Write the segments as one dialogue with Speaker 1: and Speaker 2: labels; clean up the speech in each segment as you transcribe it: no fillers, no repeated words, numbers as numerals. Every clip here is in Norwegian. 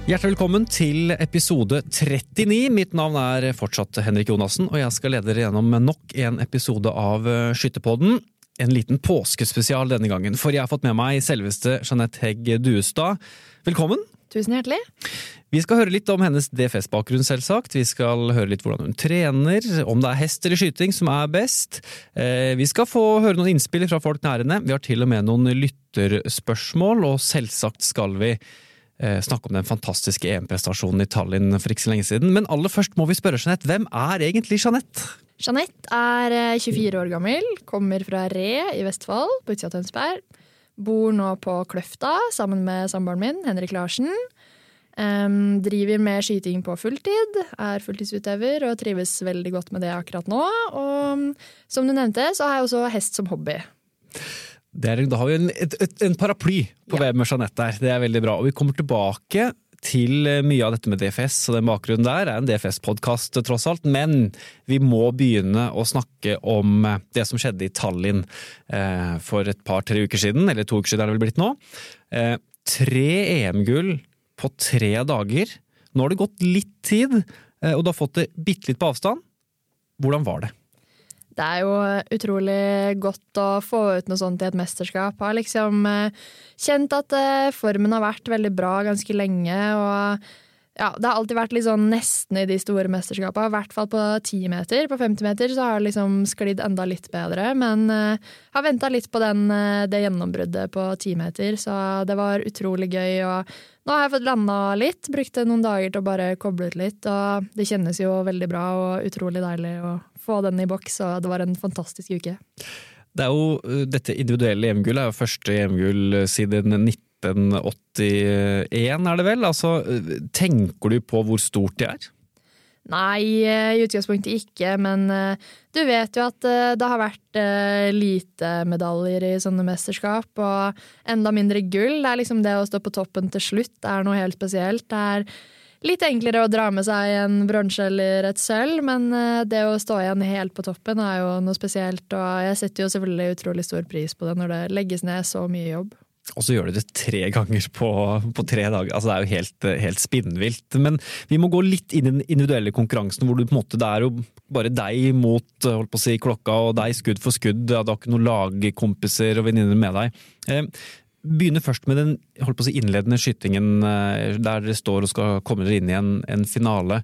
Speaker 1: Hjertelig velkommen til episode 39. Mitt navn fortsatt Henrik Jonassen, og jeg skal lede dere gjennom nok en episode av Skytterpodden. En liten påskespesial denne gangen, for jeg har fått med meg selveste Jeanette Hegg Duestad. Velkommen!
Speaker 2: Tusen hjertelig.
Speaker 1: Vi skal høre litt om hennes DFS-bakgrunn selvsagt. Vi skal høre litt hvordan hun trener, om det hest eller skyting som best. Vi skal få høre noen innspill fra folk nærende. Vi har til og med noen lytterspørsmål, og selvsagt skal vi snakke om den fantastiske EM-prestasjonen i Tallinn for ikke så lenge siden. Men aller først må vi spørre Jeanette, hvem egentlig Jeanette?
Speaker 2: Jeanette 24 år gammel, kommer fra Re i Vestfold, på utsida av Tønsberg. Bor nå på Kløfta sammen med samboeren min, Henrik Larsen. Driver med skyting på fulltid, fulltidsutøver og trives veldig godt med det akkurat nå. Og som du nevnte, så har jeg også hest som hobby.
Speaker 1: Da har vi en paraply på hvem Jeanette Det veldig bra. Og vi kommer tilbake til mye av dette med DFS, og den bakgrunnen der en DFS-podcast tross alt, men vi må begynne å snakke om det som skjedde i Tallinn for et par-tre uker siden, eller 2 uker siden det vel blitt nå. 3 EM-gull på 3 dager. Nå har det gått litt tid, og du har fått det bittelitt på avstand. Hvordan var det?
Speaker 2: Det jo utrolig godt å få ut noe sånt i et mesterskap. Jeg har liksom kjent at formen har vært veldig bra ganske lenge, og ja, det har alltid vært litt sånn nesten i de store mesterskapene, i hvert fall på 10 meter. På 50 meter så har det liksom sklidd enda litt bedre, men har ventet litt på det gjennombruddet på 10 meter, så det var utrolig gøy, og nå har jeg fått landet litt, brukte noen dager til å bare koble ut litt, og det kjennes jo veldig bra og utrolig deilig å få den i boks, og det var en fantastisk uke.
Speaker 1: Det jo dette individuelle EM-gull jo første EM-gull siden 1981 det vel? Altså, tenker du på hvor stort det
Speaker 2: Nei, i utgangspunktet ikke, men du vet jo at det har vært lite medaljer i sånne mesterskap, og enda mindre gull. Det liksom det å stå på toppen til slutt noe helt spesielt. Det litt enklere å dra med seg en bronse eller et sølv, men det å stå igjen helt på toppen jo noe spesielt, og jeg setter jo selvfølgelig utrolig stor pris på det når det legges ned så mye jobb.
Speaker 1: Og så gjør du det 3 ganger på 3 dager. Altså det jo helt spinnvilt. Men vi må gå litt inn i den individuelle konkurransen, hvor du på en måte, det jo bare deg mot, holdt på å si, klokka, og deg skudd for skudd. Du har ikke noen lagkompiser og venninner med deg. Begynner først med den, holdt på å si, innledende skytingen, der dere står og skal komme dere inn i en finale.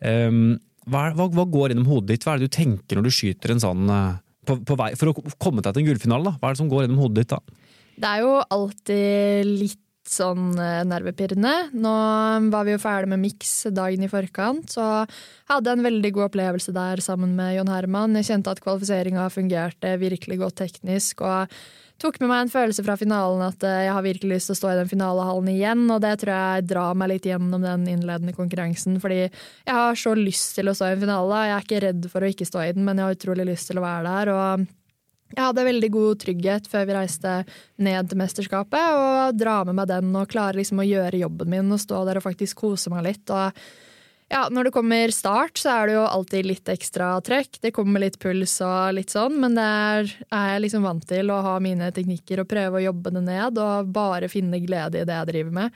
Speaker 1: Hva går innom hodet ditt? Hva det du tenker når du skyter en sånn på vei, for å komme deg til en gullfinale da? Hva det som går innom hodet ditt da?
Speaker 2: Det jo alltid litt sånn nervepirrende. Nå var vi jo ferdig med mix dagen i forkant, så hadde jeg en veldig god opplevelse der sammen med Jon Herman. Jeg kjente at kvalifiseringen fungerte virkelig godt teknisk, og tok med meg en følelse fra finalen at jeg har virkelig lyst til å stå i den finalehallen igjen, og det tror jeg drar meg litt gjennom den innledende konkurransen, fordi jeg har så lyst til å stå i en finale. Jeg ikke redd for å ikke stå i den, men jeg har utrolig lyst til å være der, og jeg hadde veldig god trygghet før vi reiste ned til mesterskapet, og dra med meg den og klare liksom å gjøre jobben min og stå der og faktisk kose meg litt. Og ja, når det kommer start, så det jo alltid litt ekstra trøkk. Det kommer litt puls og litt sånn, men det jeg liksom vant til å ha mine teknikker og prøve å jobbe det ned og bare finne glede i det jeg driver med.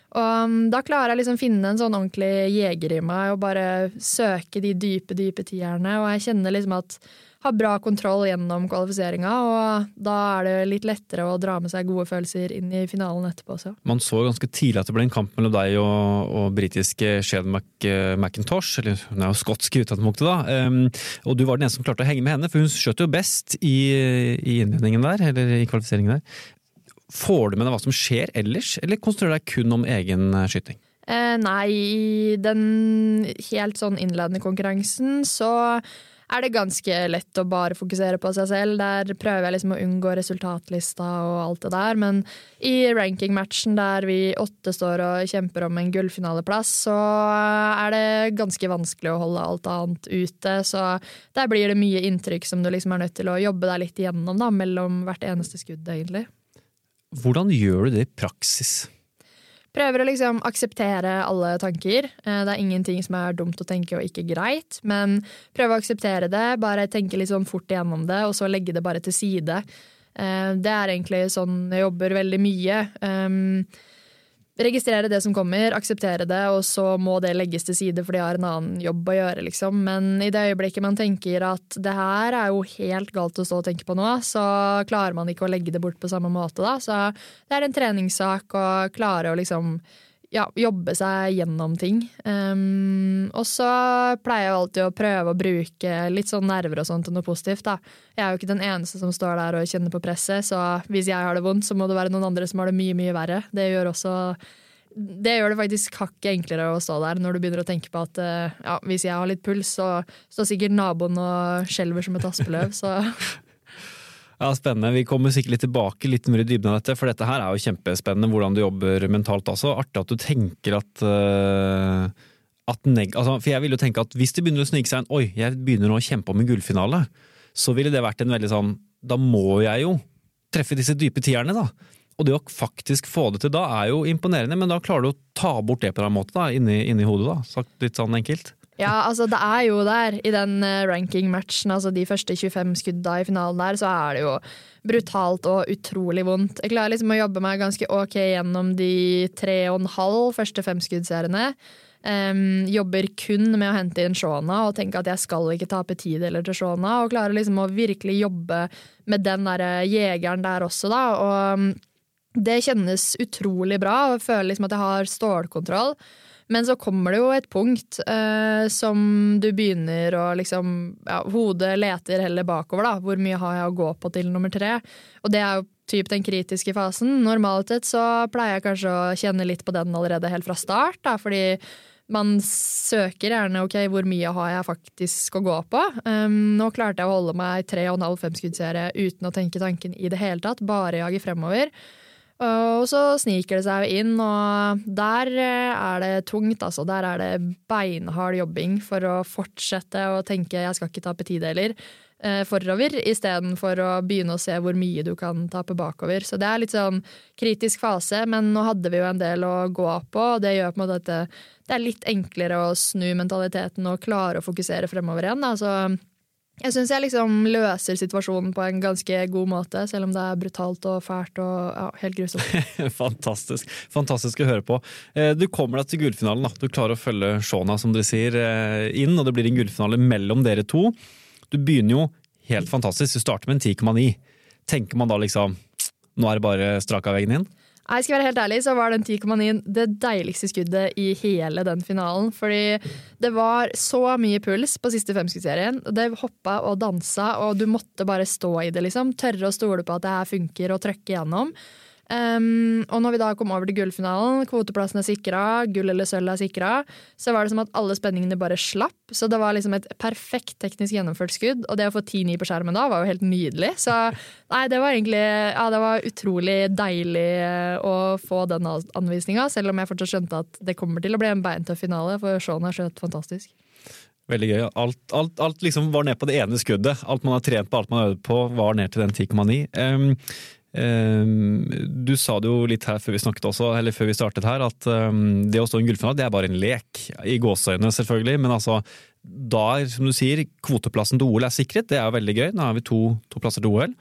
Speaker 2: Og da klarer jeg liksom finne en sånn ordentlig jeger i meg og bare søke de dype tierne, og jeg kjenner liksom at har bra kontroll gjennom kvalifiseringen, og da det litt lettere å dra med seg gode følelser inn i finalen etterpå også.
Speaker 1: Man så ganske tidlig at det ble en kamp mellom deg og britiske Shane McIntosh, eller hun jo skotsk i utgangspunktet da, og du var den eneste som klarte å henge med henne, for hun skjøt jo best i innledningen der, eller i kvalifiseringen der. Får du med deg hva som skjer ellers, eller konsentrerer du deg kun om egen skyting?
Speaker 2: Nei, i den helt sånn innledende konkurransen så det ganske lett å bare fokusere på seg selv. Der prøver jeg liksom å unngå resultatlista og alt det der, men i rankingmatchen der vi 8 står og kjemper om en gullfinaleplass, så det ganske vanskelig å holde alt annet ute, så der blir det mye inntrykk som du liksom nødt til å jobbe deg litt igjennom da, mellom hvert eneste skudd egentlig.
Speaker 1: Hvordan gjør du det i praksis?
Speaker 2: Prøver å liksom akseptere alle tanker. Det ingenting som dumt å tenke og ikke greit, men prøve å akseptere det, bare tenke litt sånn fort igjennom det, og så legge det bare til side. Det egentlig sånn jeg jobber veldig mye. registrere det som kommer, akseptere det, og så må det legges til side fordi jeg har en annen jobb å gjøre, liksom. Men i det øyeblikket man tenker at det her jo helt galt å stå og tenke på nå, så klarer man ikke å legge det bort på samme måte da. Så det en treningssak å klare å liksom jobbe seg gjennom ting. Og så pleier jeg alltid å prøve å bruke litt sånn nerver og sånt til noe positivt da. Jeg jo ikke den eneste som står der og kjenner på presset, så hvis jeg har det vondt, så må det være noen andre som har det mye, mye verre. Det gjør det faktisk hakket enklere å stå der når du begynner å tenke på at hvis jeg har litt puls, så står sikkert naboen og skjelver som et aspeløv, så...
Speaker 1: Ja, spennende. Vi kommer sikkert litt tilbake litt mer i dybden av dette, for dette her jo kjempespennende hvordan du jobber mentalt også. Artig at du tenker for jeg vil jo tenke at hvis det begynner å snike seg oi, jeg begynner nå å kjempe om en gullfinale, så ville det vært en veldig sånn, da må jeg jo treffe disse dype tierne da. Og det å faktisk få det til da jo imponerende, men da klarer du å ta bort det på en måte da, inni hodet da, sagt litt sånn enkelt.
Speaker 2: Ja, altså det jo der, i den ranking-matchen, altså de første 25 skudda i finalen der, så det jo brutalt og utrolig vondt. Jeg klarer liksom å jobbe meg ganske ok gjennom de 3,5 første 5 skuddseriene. Jobber kun med å hente inn Shona og tenke at jeg skal ikke tape tid eller til Shona, og klarer liksom å virkelig jobbe med den der jegeren der også da, og det kjennes utrolig bra, og jeg føler liksom at jeg har stålkontroll. Men så kommer det jo et punkt som du begynner å liksom, hodet leter heller bakover da, hvor mye har jeg å gå på til nummer 3, og det jo typ den kritiske fasen. Normalt sett så pleier jeg kanskje å kjenne litt på den allerede helt fra start da, fordi man søker gjerne, ok, hvor mye har jeg faktisk å gå på? Nå klarte jeg å holde meg 3,5-5 skuddserie uten å tenke tanken i det hele tatt, bare jage fremover. Og så sniker det seg inn, og der det tungt, altså. Der det beinhard jobbing for å fortsette å tenke jeg skal ikke tape tideler forover, i stedet for å begynne å se hvor mye du kan tape bakover. Så det litt sånn kritisk fase, men nå hadde vi jo en del å gå på, og det gjør på en måte at det litt enklere å snu mentaliteten og klare å fokusere fremover igjen. Altså, jeg synes jeg liksom løser situasjonen på en ganske god måte, selv om det brutalt og fælt og helt grusomt.
Speaker 1: Fantastisk. Fantastisk å høre på. Du kommer deg til gullfinalen da. Du klarer å følge Shona, som dere sier, inn, og det blir en gullfinale mellom dere to. Du begynner jo helt fantastisk. Du starter med en 10,9. Tenker man da liksom, nå det bare strak av veggen inn?
Speaker 2: Jeg skal være helt ærlig, så var den 10,9 det deiligste skuddet i hele den finalen, fordi det var så mye puls på siste 5-skuddserien. Det hoppet og danset, og du måtte bare stå i det, liksom. Tørre å stole på at det her funker, og trykke gjennom. Og når vi da kom over til gullfinalen, kvoteplassen sikret, gull eller sølv sikret, så var det som at alle spenningene bare slapp, så det var liksom et perfekt teknisk gjennomført skudd, og det å få 10-9 på skjermen da var jo helt nydelig, så nei, det var egentlig, det var utrolig deilig å få den anvisningen, selv om jeg fortsatt skjønte at det kommer til å bli en beintøff finale, for Shona skjøt fantastisk.
Speaker 1: Veldig gøy. Alt liksom var ned på det ene skuddet, alt man har trent på, alt man har øvd på, var ned til den 10,9. Du sa det jo litt her før vi snakket også, eller før vi startet her, at det å stå i en gullfinale, det bare en lek, i gåseøyne selvfølgelig, men altså, da, som du sier, kvoteplassen til OL sikret, det jo veldig gøy. Nå har vi to plasser til OL.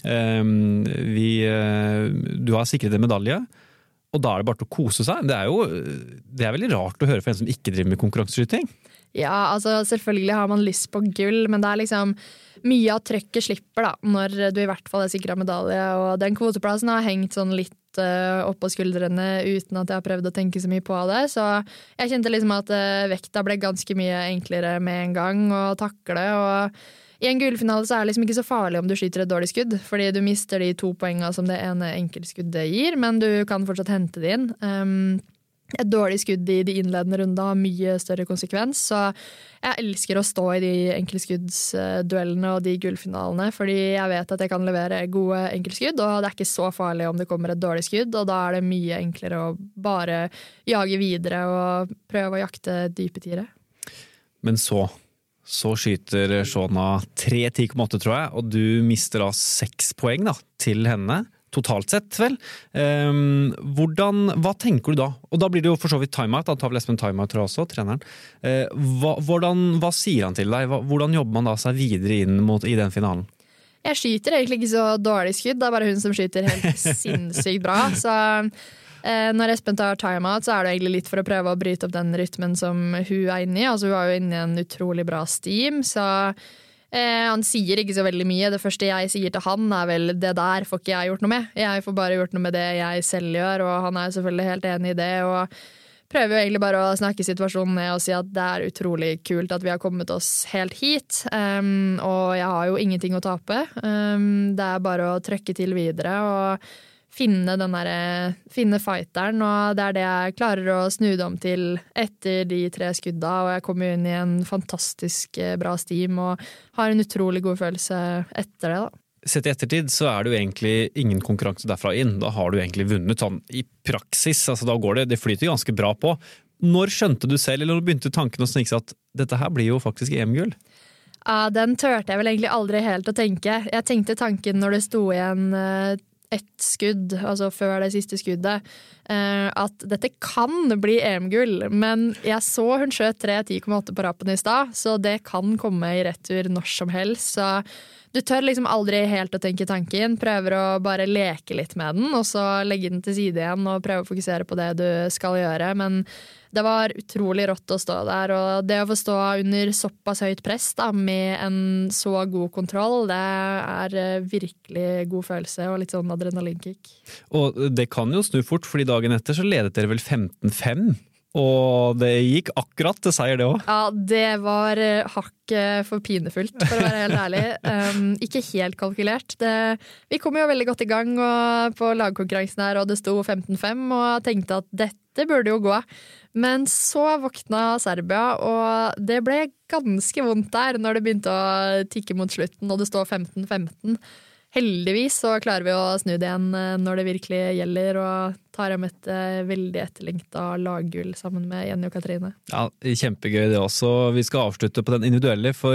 Speaker 1: Du har sikret en medalje, og da det bare til å kose seg. Det veldig rart å høre for en som ikke driver med konkurranseskyting.
Speaker 2: Ja, altså selvfølgelig har man lyst på gull, men det liksom mye av trøkket slipper da, når du i hvert fall sikret medalje, og den kvoteplassen har hengt sånn litt opp på skuldrene uten at jeg har prøvd å tenke så mye på det, så jeg kjente liksom at vekta ble ganske mye enklere med en gang å takle, og i en gullfinale så det liksom ikke så farlig om du skyter et dårlig skudd, fordi du mister de 2 poengene som det ene enkeltskuddet gir, men du kan fortsatt hente det inn. Et dårlig skudd i de innledende rundene har mye større konsekvens, så jeg elsker å stå i de enkeltskuddsduellene og de gullfinalene, fordi jeg vet at jeg kan levere gode enkeltskudd, og det ikke så farlig om det kommer et dårlig skudd, og da det mye enklere å bare jage videre og prøve å jakte dype tiere. Men så
Speaker 1: skyter Shona 3,10,8 tror jeg, og du mister da 6 poeng da, til henne. Totalt sett, vel. Hva tenker du da? Og da blir det jo for så vidt timeout, da tar vel Espen timeout tror jeg også, treneren. Hva sier han til deg? Hvordan jobber man da seg videre inn i den finalen?
Speaker 2: Jeg skyter egentlig ikke så dårlig skudd, det bare hun som skyter helt sinnssykt bra, så Når Espen tar timeout, så det egentlig litt for å prøve å bryte opp den rytmen som hun inne i. Altså, hun var jo inne i en utrolig bra steam, så han sier ikke så veldig mye. Det første jeg sier til han vel det der får ikke jeg gjort noe med. Jeg får bare gjort noe med det jeg selv gjør, og han selvfølgelig helt enig i det. Og prøver jo egentlig bare å snakke situasjonen ned og si at det utrolig kult at vi har kommet oss helt hit. Og jeg har jo ingenting å tape. Det bare å trøkke til videre og finne fighteren, og det det jeg klarer å snu det om til etter de 3 skudda, og jeg kommer inn i en fantastisk bra steam og har en utrolig god følelse etter det da.
Speaker 1: Sett i ettertid så det jo egentlig ingen konkurranse derfra inn. Da har du egentlig vunnet sånn i praksis, altså da går det flyter ganske bra på. Når skjønte du selv, eller når begynte tanken å snike seg at dette her blir jo faktisk EM-gull?
Speaker 2: Den tørte jeg vel egentlig aldri helt å tenke. Jeg tenkte tanken når det sto igjen ett skudd, altså før det siste skuddet, at dette kan bli EM-gull, men jeg så hun skjøt 3.10,8 på rappen i stad, så det kan komme i retur når som helst, så du tør liksom aldri helt å tenke tanken, prøver å bare leke litt med den, og så legge den til side igjen og prøve å fokusere på det du skal gjøre, men det var utrolig rått å stå der, og det å få stå under såpass høyt press da, med en så god kontroll, det virkelig god følelse og litt sånn adrenalinkick. Og
Speaker 1: det kan jo snu fort, fordi dagen etter så ledet dere vel 15-5, og det gikk akkurat til seier det også. Ja, det var hakk for pinefullt, for å være helt ærlig. Ikke helt kalkulert. Vi kom jo veldig godt i gang på lagkonkurransen her, og det sto 15-5, og tenkte at dette burde jo gå. Men så våkna Serbia, og det ble ganske vondt der når det begynte å tikke mot slutten, og det står 15-15. Heldigvis så klarer vi å snu det igjen når det virkelig gjelder, og tar hjem et veldig etterlengtet laggull sammen med Jenny og Katrine. Ja, kjempegøy det også. Vi skal avslutte på den individuelle, for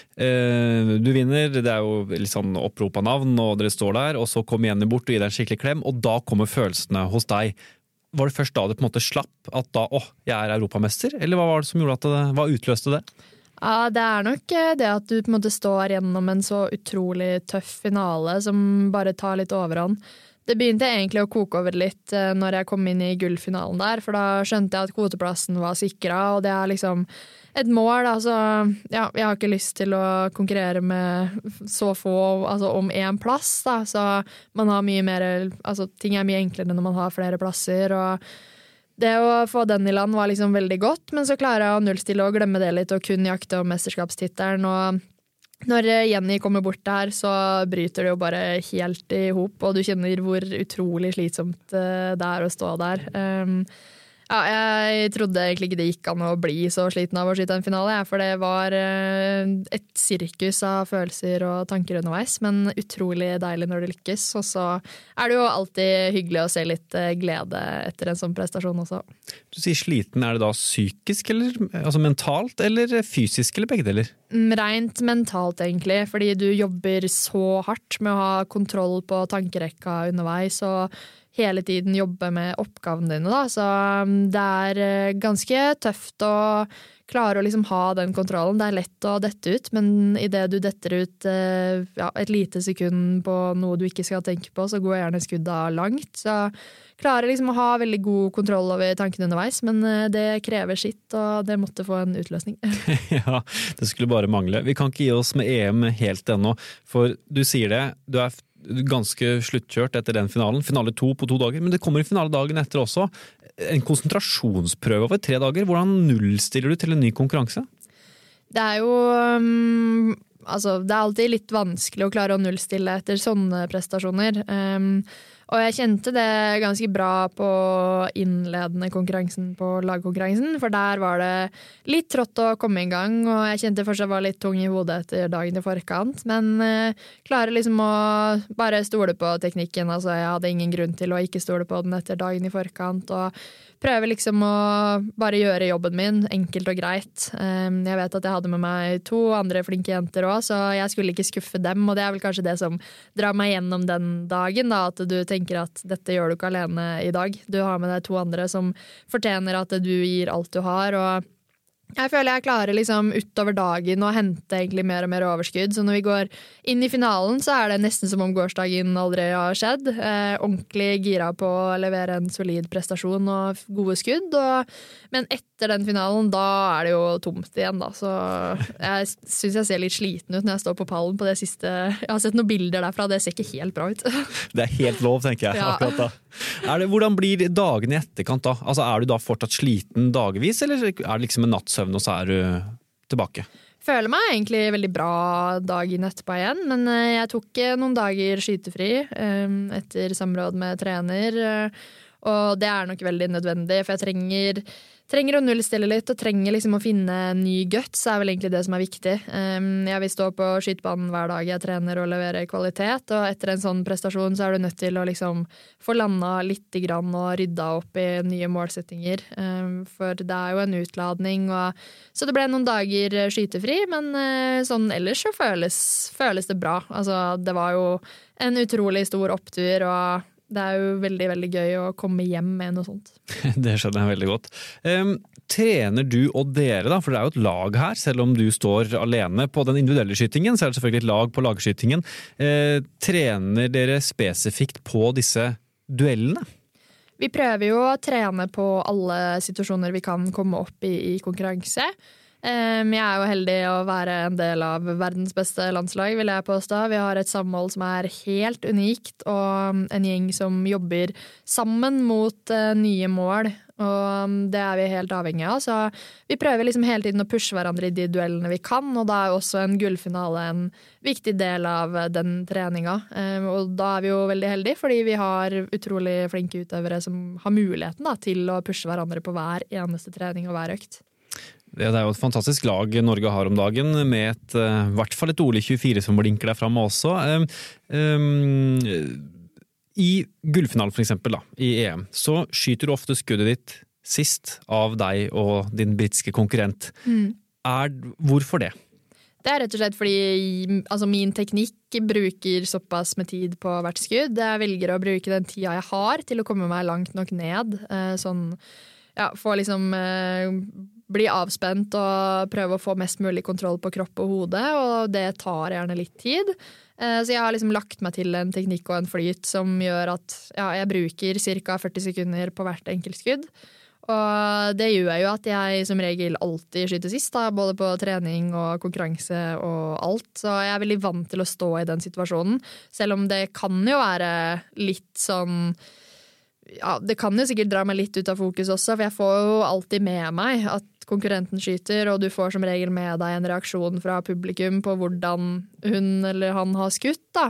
Speaker 1: du vinner, det jo litt sånn opprop av navn, og dere står der, og så kommer Jenny bort og gir deg en skikkelig klem, og da kommer følelsene hos deg. Var det først da det på en måte slapp, at da, jeg europamester, eller hva var det som gjorde at hva utløste det?
Speaker 2: Ja, det nok det at du på en måte står gjennom en så utrolig tøff finale som bare tar litt overhånd. Det begynte egentlig å koke over litt når jeg kom inn i gullfinalen der, for da skjønte jeg at kvoteplassen var sikret, og det liksom et mål. Altså, ja, jeg har ikke lyst til å konkurrere med så få, altså om en plass, da, så man har mye mer, altså ting mye enklere når man har flere plasser, og det å få den i land var liksom veldig godt, men så klarer jeg å nullstille og glemme det litt og kun jakte om mesterskapstittelen. Og når Jenny kommer bort der, så bryter det jo bare helt i hop, og du kjenner hvor utrolig slitsomt det å stå der. Ja, jeg trodde egentlig ikke det gikk an å bli så sliten av å skyte en finale, for det var et sirkus av følelser og tanker underveis, men utrolig deilig når det lykkes. Og så det jo alltid hyggelig å se litt glede etter en sånn prestasjon også.
Speaker 1: Du sier sliten, det da psykisk, eller altså mentalt, eller fysisk, eller begge deler?
Speaker 2: Rent mentalt egentlig, fordi du jobber så hardt med å ha kontroll på tankerekka underveis, og hele tiden jobbe med oppgavene dine da, så det ganske tøft å klare å liksom ha den kontrollen. Det lett å dette ut, men i det du detter ut et lite sekund på noe du ikke skal tenke på, så går gjerne skudda langt. Så klarer liksom å ha veldig god kontroll over tankene underveis, men det krever sitt, og det måtte få en utløsning.
Speaker 1: Ja, det skulle bare mangle. Vi kan ikke gi oss med EM helt ennå, for du sier det, du ganske sluttkjørt etter den finalen. Finale 2 på 2 dager, men det kommer en finale dagen etter også. En konsentrasjonsprøve over 3 dager. Hvordan nullstiller du til en ny konkurranse?
Speaker 2: Det jo altså, det alltid litt vanskelig å klare å nullstille etter sånne prestasjoner. Og jeg kjente det ganske bra på innledende konkurransen på lagkonkurransen, for der var det litt trått å komme i gang, og jeg kjente først jeg var litt tung i hodet etter dagen i forkant, men klarer liksom å bare stole på teknikken. Altså, jeg hadde ingen grunn til å ikke stole på den etter dagen i forkant, og prøver liksom å bare gjøre jobben min enkelt og greit. Jeg vet at jeg hadde med meg 2 andre flinke jenter også, så jeg skulle ikke skuffe dem, og det vel kanskje det som drar meg gjennom den dagen, da, at du tenker at dette gjør du ikke alene i dag. Du har med deg 2 andre som fortjener at du gir alt du har, og Jeg føler jeg klarer liksom utover dagen å hente egentlig mer og mer overskudd. Så når vi går inn i finalen, så er det nesten som om gårsdagen aldri har skjedd. Ordentlig gira på å levere en solid prestasjon og gode skudd. Men etter den finalen, da er det jo tomt igjen, da. Så jeg synes jeg ser litt sliten ut når jeg står på pallen på det siste. Jeg har sett noen bilder derfra, det ser ikke helt bra ut.
Speaker 1: Det er helt lov, tenker jeg, akkurat da. Hvordan blir dagene i etterkant da? Altså, er du da fortsatt sliten dagvis, eller er det liksom en nattsøvn, og så er du tilbake?
Speaker 2: Føler meg egentlig veldig bra dagen etterpå igjen, men jeg tok noen dager skytefri etter samråd med trener, og det er nok veldig nødvendig, for jeg trenger å nullstille litt, og trenger liksom å finne ny guts, er vel egentlig det som er viktig. Jeg vil stå på skytebanen hver dag jeg trener og levere kvalitet, og etter en sånn prestasjon så er du nødt til å liksom få landa litt grann og rydda opp i nye målsettinger, for det er jo en utladning, så det ble noen dager skytefri, men sånn ellers så føles det bra. Altså, det var jo en utrolig stor opptur, og det er jo veldig, veldig gøy å komme hjem med noe sånt.
Speaker 1: Det skjønner jeg veldig godt. Trener du og dere da? For det er jo et lag her, selv om du står alene på den individuelle skytingen, så er det selvfølgelig et lag på lagskytingen. Trener dere spesifikt på disse duellene?
Speaker 2: Vi prøver jo å trene på alle situasjoner vi kan komme opp i konkurranse. Jeg er jo heldig å være en del av verdens beste landslag, vil jeg påstå. Vi har et samhold som er helt unikt, og en gjeng som jobber sammen mot nye mål. Og det er vi helt avhengig av, så vi prøver liksom hele tiden å pushe hverandre i de duellene vi kan, og da er jo også en gullfinale en viktig del av den treninga. Og da er vi jo veldig heldige, fordi vi har utrolig flinke utøvere som har muligheten da, til å pushe hverandre på hver eneste trening og hver økt.
Speaker 1: Det er jo et fantastisk lag Norge har om dagen, med i hvert fall et OL 24 som blinker der fremme også. I gullfinalen for eksempel da, i EM, så skyter du ofte skuddet ditt sist av deg og din britiske konkurrent. Hvorfor det?
Speaker 2: Det er rett og slett fordi min teknikk bruker såpass med tid på hvert skudd. Jeg velger å bruke den tida jeg har til å komme meg langt nok ned. Få liksom bli avspent og prøve å få mest mulig kontroll på kropp og hode, og det tar gjerne litt tid. Så jeg har liksom lagt meg til en teknikk og en flyt som gjør at jeg bruker ca. 40 sekunder på hvert enkelt skudd. Og det gjør jo at jeg som regel alltid skyter sist, da, både på trening og konkurranse og alt. Så jeg er veldig vant til å stå i den situasjonen, selv om det kan jo være litt sånn det kan jo sikkert dra meg litt ut av fokus også, for jeg får jo alltid med meg at konkurrenten skyter, og du får som regel med deg en reaksjon fra publikum på hvordan hun eller han har skutt, da.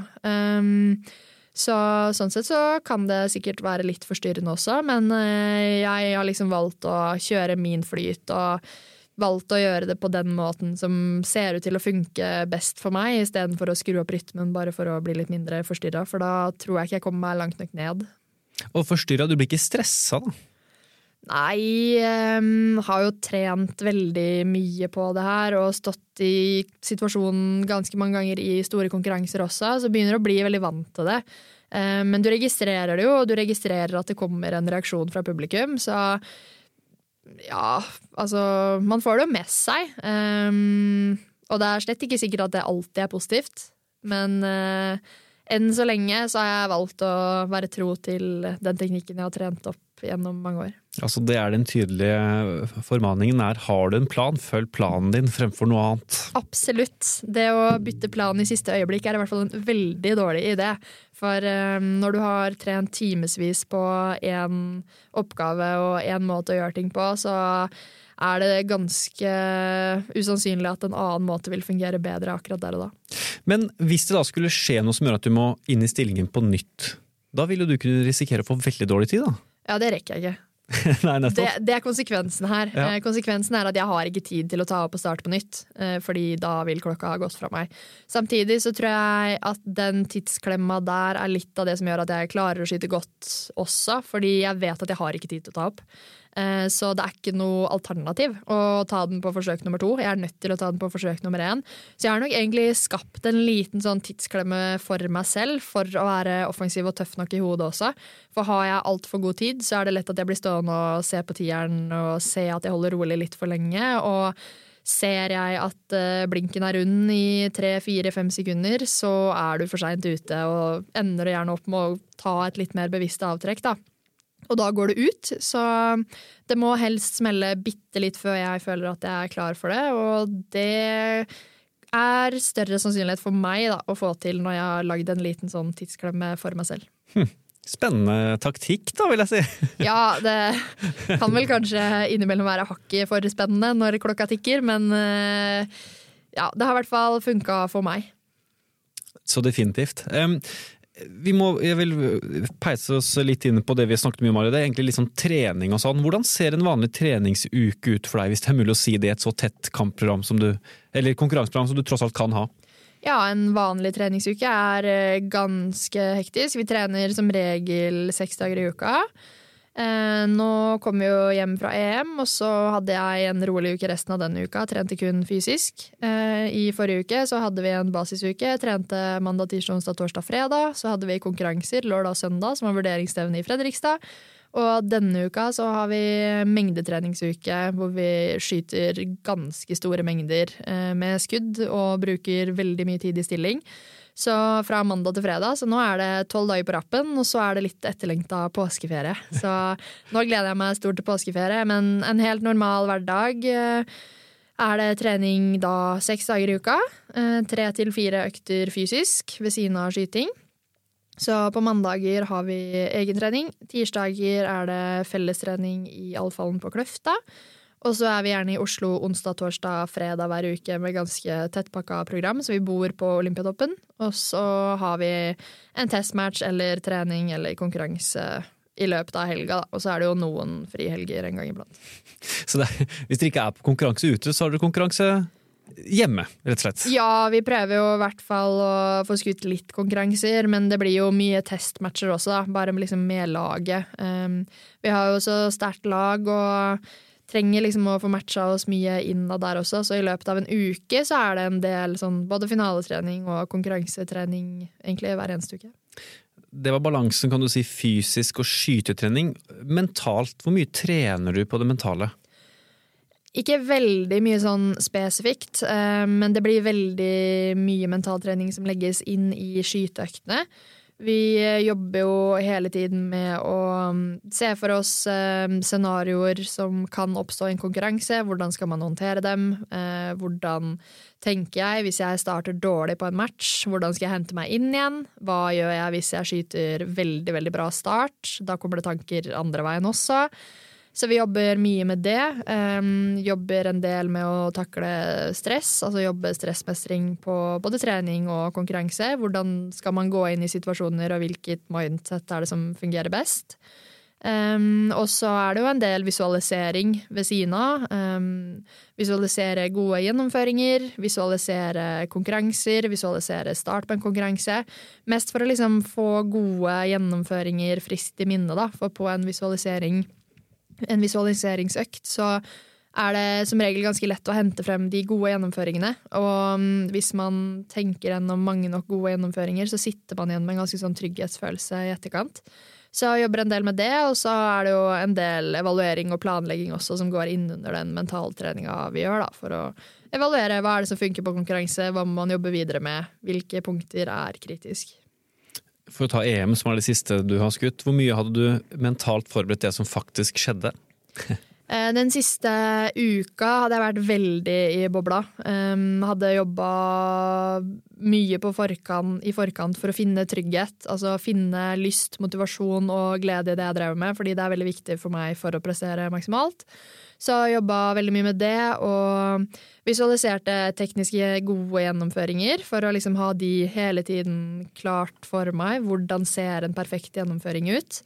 Speaker 2: Sånn sett så kan det sikkert være litt forstyrrende også, men jeg har liksom valgt å kjøre min flyt, og valgt å gjøre det på den måten som ser ut til å funke best for meg, i stedet for å skru opp rytmen bare for å bli litt mindre forstyrret, for da tror jeg ikke jeg kommer meg langt nok ned.
Speaker 1: Og forstyrret, du blir ikke stresset da?
Speaker 2: Nei, har jo trent veldig mye på det her, og stått i situasjonen ganske mange ganger i store konkurranser også, så begynner du å bli veldig vant til det. Men du registrerer det jo, og du registrerer at det kommer en reaksjon fra publikum, så man får det jo med seg. Og det er slett ikke sikkert at det alltid er positivt, men enn så lenge så har jeg valgt å være tro til den teknikken jeg har trent opp gjennom mange år.
Speaker 1: Altså det er den tydelige formaningen har du en plan, følg planen din fremfor noe annet.
Speaker 2: Absolutt. Det å bytte plan i siste øyeblikk er i hvert fall en veldig dårlig idé. For når du har trent timesvis på en oppgave og en måte å gjøre ting på, så er det ganske usannsynlig at en annen måte vil fungere bedre akkurat der og da.
Speaker 1: Men hvis det da skulle skje noe som gjør at du må inn i stillingen på nytt, da vil jo du kunne risikere å få veldig dårlig tid da?
Speaker 2: Ja, det rekker jeg ikke.
Speaker 1: Nei,
Speaker 2: det er konsekvensen her. Ja. Konsekvensen er at jeg har ikke tid til å ta opp og starte på nytt, fordi da vil klokka ha gått fra meg. Samtidig så tror jeg at den tidsklemma der er litt av det som gjør at jeg klarer å skyte godt også, fordi jeg vet at jeg har ikke tid til å ta opp. Så det ikke noe alternativ å ta den på forsøk nummer 2. Jeg nødt til å ta den på forsøk nummer 1. Så jeg har nok egentlig skapt en liten sånn tidsklemme for meg selv, for å være offensiv og tøff nok i hodet også. For har jeg alt for god tid, så det lett at jeg blir stående og se på tieren og se at jeg holder rolig litt for lenge, og ser jeg at blinken rund i 3-4-5 sekunder, så du for sent ute, og ender det gjerne opp med å ta et litt mer bevisst avtrekk, da. Og da går det ut, så det må helst smelle bitte litt før jeg føler at jeg klar for det, og det større sannsynlighet for meg da, å få til når jeg har lagd en liten sånn tidsklemme for meg selv.
Speaker 1: Spennende taktikk da, vil jeg si.
Speaker 2: Ja, det kan vel kanskje innimellom være hakket for spennende når klokka tikker, men ja, det har i hvert fall funket for meg.
Speaker 1: Så definitivt. Jeg vil peise oss litt inn på det vi snakket mye om, Mario. Det egentlig litt sånn trening og sånn. Hvordan ser en vanlig treningsuke ut for deg, hvis det mulig å si det i et så tett kampprogram som eller konkurranseprogram som du tross alt kan ha?
Speaker 2: Ja, en vanlig treningsuke ganske hektisk. Vi trener som regel 6 dager i uka. Nå kom vi jo hjem fra EM, og så hadde jeg en rolig uke resten av denne uka. Trente kun fysisk. I forrige uke så hadde vi en basisuke. Trente mandag, tirsdag, onsdag, torsdag, fredag. Så hadde vi konkurranser lørdag og søndag, som var vurderingsstevne i Fredrikstad. Og denne uka så har vi mengdetreningsuke, hvor vi skyter ganske store mengder med skudd og bruker veldig mye tid i stilling. Så fra mandag til fredag, så nå det 12 dager på rappen, og så det litt etterlengtet påskeferie. Så nå gleder jeg meg stort til påskeferie, men en helt normal hverdag det trening da 6 dager i uka, 3-4 økter fysisk ved siden av skyting. Så på mandager har vi egen trening, tirsdager det fellestrening i Alfallen på Kløfta, og så vi gjerne i Oslo onsdag, torsdag, fredag hver uke med ganske tettpakket program, så vi bor på Olympiatoppen, og så har vi en testmatch eller trening eller konkurranse i løpet av helga, og så det jo noen frihelger en gang iblant.
Speaker 1: Så hvis dere ikke på konkurranse ute, så har dere konkurranse hjemme, rett og slett? Ja,
Speaker 2: vi prøver jo i hvert fall å få skutt litt konkurranser, men det blir jo mye testmatcher også, da, bare liksom med laget. Vi har jo så sterkt lag, og trenger liksom å få matcha oss mye innad der også, så i løpet av en uke så det en del sånn, både finaletrening og konkurransetrening egentlig hver eneste uke.
Speaker 1: Det var balansen, kan du si, fysisk og skytetrening. Mentalt, hvor mye trener du på det mentale?
Speaker 2: Ikke veldig mye sånn spesifikt, men det blir veldig mye mentaltrening som legges inn i skyteøktene. Vi jobber jo hele tiden med å se for oss scenarioer som kan oppstå i en konkurranse. Hvordan skal man håndtere dem? Hvordan tenker jeg hvis jeg starter dårlig på en match? Hvordan skal jeg hente meg inn igjen? Hva gjør jeg hvis jeg skyter veldig, veldig bra start? Da kommer det tanker andre veien også. Så vi jobber mye med det. Jobber en del med å takle stress, altså jobbe stressmestring på både trening og konkurranse. Hvordan skal man gå inn i situasjoner, og hvilket mindset det som fungerer best. Og så det jo en del visualisering ved siden av. Visualisere gode gjennomføringer, visualisere konkurranser, visualisere start på en konkurranse. Mest for å liksom få gode gjennomføringer friskt i minnet, da, for på en visualiseringsøkt, så det som regel ganske lett å hente frem de gode gjennomføringene. Og hvis man tenker gjennom mange nok gode gjennomføringer, så sitter man igjen med en ganske sånn trygghetsfølelse i etterkant. Så jeg jobber en del med det, og så det jo en del evaluering og planlegging også som går inn under den mentaltreningen vi gjør, da, for å evaluere hva det som funker på konkurranse, hva man jobber videre med, hvilke punkter kritisk.
Speaker 1: For å ta EM, som det siste du har skutt, hvor mye hadde du mentalt forberedt det som faktisk skjedde?
Speaker 2: Den siste uka hadde jeg vært veldig i bobla. Hadde jobbet mye i forkant for å finne trygghet, altså finne lyst, motivasjon og glede i det jeg drev med, fordi det veldig viktig for meg for å prestere maksimalt. Så jeg jobbet veldig mye med det, og visualiserte tekniske gode gjennomføringer for å liksom ha de hele tiden klart for meg. Hvordan ser en perfekt gjennomføring ut?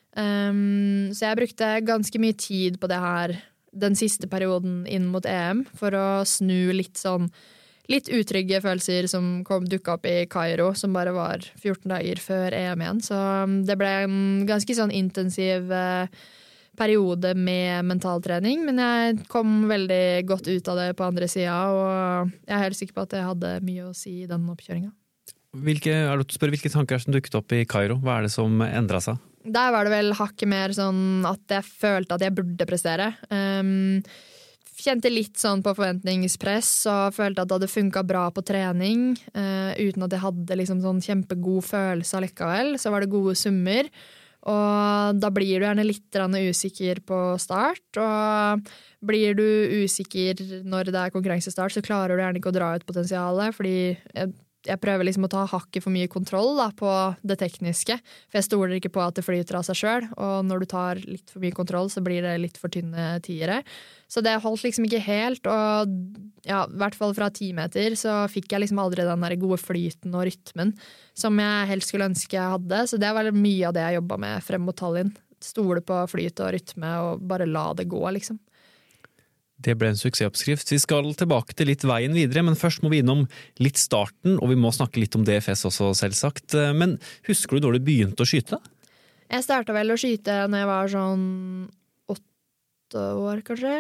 Speaker 2: Så jeg brukte ganske mye tid på det her den siste perioden inn mot EM for å snu litt utrygge følelser som dukket opp i Kairo, som bare var 14 dager før EM igjen. Så det ble en ganske sånn intensiv periode med mentaltrening, men jeg kom veldig godt ut av det på andre siden, og jeg er helt sikker på at jeg hadde mye å si i den oppkjøringen.
Speaker 1: Hvilke tanker som dukket opp i Kairo? Hva det som endret seg?
Speaker 2: Der var det vel hakket mer sånn at jeg følte at jeg burde prestere. Kjente litt sånn på forventningspress og følte at det hadde funket bra på trening, uten at jeg hadde liksom sånn kjempegod følelse allikevel. Så var det gode summer, og da blir du gjerne litt usikker på start, og blir du usikker når det konkurransestart, så klarer du gjerne ikke å dra ut potensialet, fordi jeg prøver liksom å ta hakket for mye kontroll da, på det tekniske, for jeg stoler ikke på at det flyter av seg selv, og når du tar litt for mye kontroll, så blir det litt for tynne tiere. Så det holdt liksom ikke helt, og ja, i hvert fall fra 10 meter så fikk jeg liksom aldri den der gode flyten og rytmen som jeg helst skulle ønske jeg hadde, så det var mye av det jeg jobbet med frem mot Tallinn. Stole på flyt og rytme og bare la det gå, liksom.
Speaker 1: Det ble en suksessoppskrift. Vi skal tilbake til litt veien videre, men først må vi innom litt starten, og vi må snakke litt om DFS også, selvsagt. Men husker du da du begynte å skyte?
Speaker 2: Jeg startet vel å skyte når jeg var sånn 8 år, kanskje.